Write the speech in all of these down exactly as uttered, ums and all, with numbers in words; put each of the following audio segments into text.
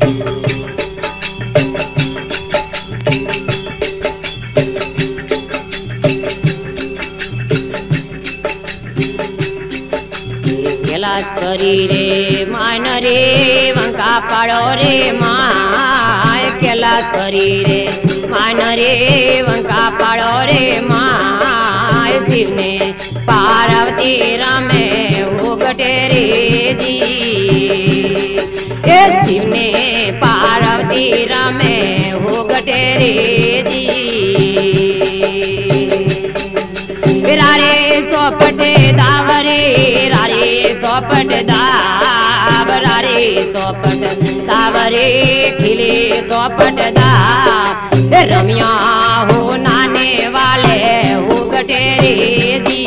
करी रे मान रे वंका पाड़ो रे माय केला करी रे मान रे वंका पाड़ो रे माय शिव ने पार्वती रमे उगटे रे जी ए शिव ने पार्वती रमे उगटे रे जी रारे सोपटे दावरे रारे सोपट दाव रारे सोपट दावरे खिले सोपट दाव रमिया हो नाने वाले हो गटेरे जी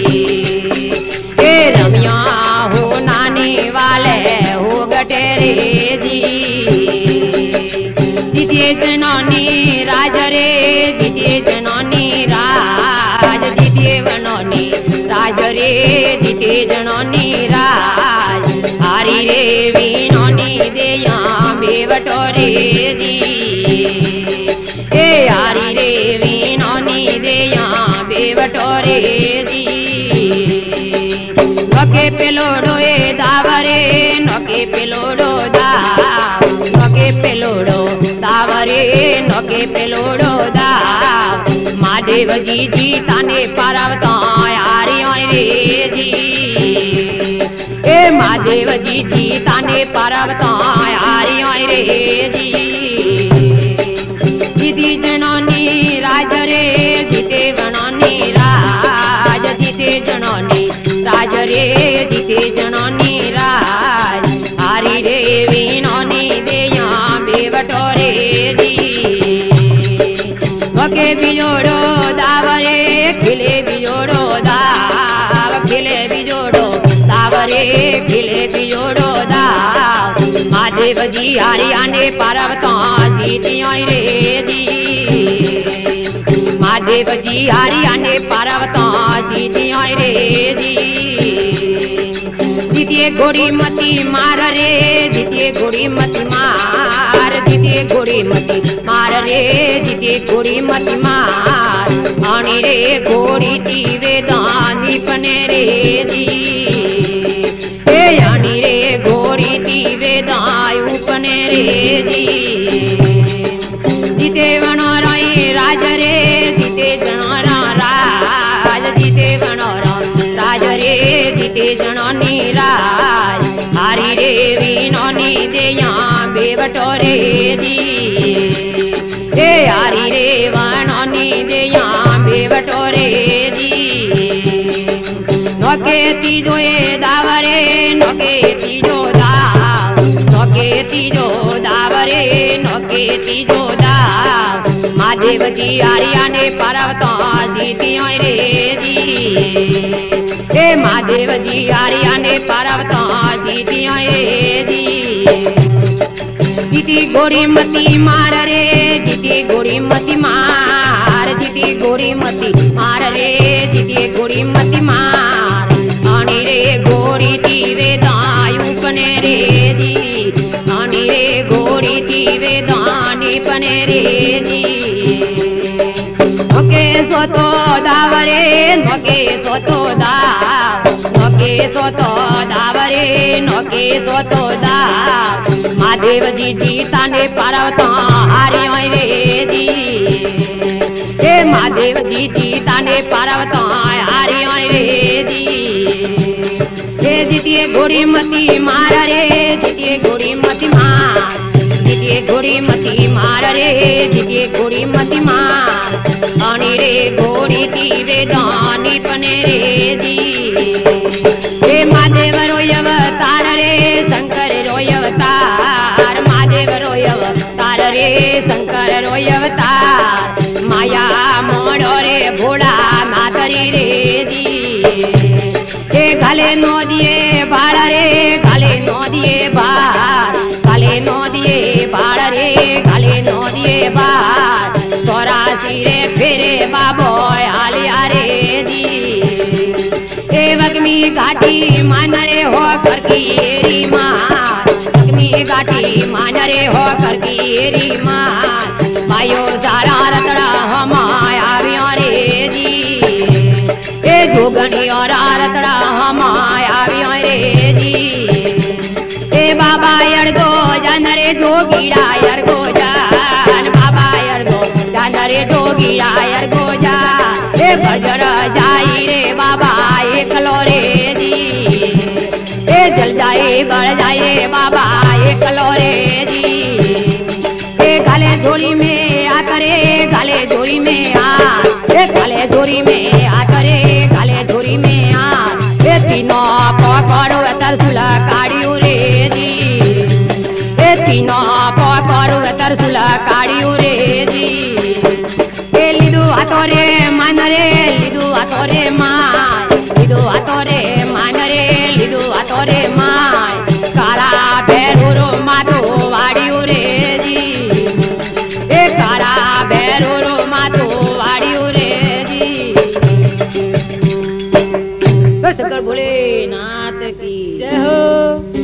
ए रमिया हो नाने वाले हो गटेरे जी जितिए जननी राज रे जितिए जननी राज जितिए बननी राज रे जिते जननी राज हारी रे वीनोनी देया बेवटो रे जी ए हारी रे वीनोनी देया बेवटो रे जी नके पेलोडो ए दावरे नके पेलोडो दाव नके पेलोडो दावरे नके पेलोडो दाव महादेव जी जी ताने पार्वता यारी रे जी ए महादेव जी जी ताने पार्वता यारी रे जी जिति जननी राज रे जिते बननी राज जिते जननी राज रे जिते जननी राज हारी रे वीनोनी देया बेवटो रे जी वके बिजोड़ो दावरे खिले बिजोड़ो दाव खिले बिजोड़ो दावरे खिले बिजोड़ो दाव महादेव जी हरियाणे पार्वता जीतिया रे जी महादेव जी हरियाणे पार्वता जीतिया रे जी जितिए घोड़ी मती मार रे जितिए घोड़ी मती मार जितिए घोड़ी मती मार रे जितिए घोड़ी मती मार आनी रे घोड़ी तीवे दानी पने रे जी ए आनी रे घोड़ी तीवे दायु पने रे जी जिते बनोरा राज रे जिते जनोरा राज जिते बनोरा राज रे जिते जननी राज हारी रे वीनोनी देया बेवटो रे जी ए हारी रे वानोनी देया बेवटो रे जी नोके तीजो ए दावरे नोके तीजो दाव नोके तीजो दावरे नोके तीजो दाव महादेव जी हरियाणे पार्वता जीतिया रे जी ए महादेव जी हरियाणे पार्वता जीतिया रे जी जिती घोड़ी मती मार रे जिती घोड़ी मती मार जिती घोड़ी मती मार रे जिती घोड़ी मती मार आनी रे घोड़ी तीवे दायु पने रे जी आनी रे घोड़ी तीवे दानी पने रे जी नोके सोतो दावरे नोके सोतो दाव नोके सोतो दावरे नोके सोतो दाव महादेव जी जी ताने पार्वता हारी रे जी ए महादेव जी जी ताने पार्वता हारी रे जी ए जितिए घोड़ी मती मार रे जितिए घोड़ी मती मार जितिए घोड़ी मती मार रे जितिए घोड़ी मती मार आनी रे घोड़ी तीवे दानी पने रे जी ए महादेव रोय अवतार रे शंकर रोय अवतार महादेव रोय अवतार रे शंकर रोय अवतार माया मोड़ो रे भोला मातरी रे जी ए गले नो दिए बाड़ रे गले नो दिए बाड़ गले नो दिए बाड़ रे गले नो दिए बाड़ चौरासी रे फेरे बाबो आलिया रे जी ए वगमी घाटी मान रे हो घर की एरी मार वगमी काटी मान रे हो कर की री मान भाइयों सारा रतड़ा हमाया रे जी ए जोगनी और रतड़ा हमाया रे जी ए बाबा यार गो जान रे जोगीरा यार गो जान बाबा यार गो जान रे जोगीरा यार गो जा ए बजर जाई रे बाबा एकलो रे जी ए जल जाए बढ़ जाए रे बाबा एकलो रे जी ए गाले झोली में आ करे गाले झोली में आ ए गाले झोली में आ करे गाले झोली में आ ए तीनों पकड़ो तरसुला काढ़ियो रे जी ए तीनों पकड़ो तरसुला काढ़ियो रे जी ए लिदु हाथो रे मान रे लिदु हाथो रे मान लिदु हाथो रे मान रे लिदु हाथो रे मान कारा भैरो मातो वाड़ियो रे जी ए कारा भैरो मातो वाड़ियो रे जी। शंकर भोलेनाथ की जय हो।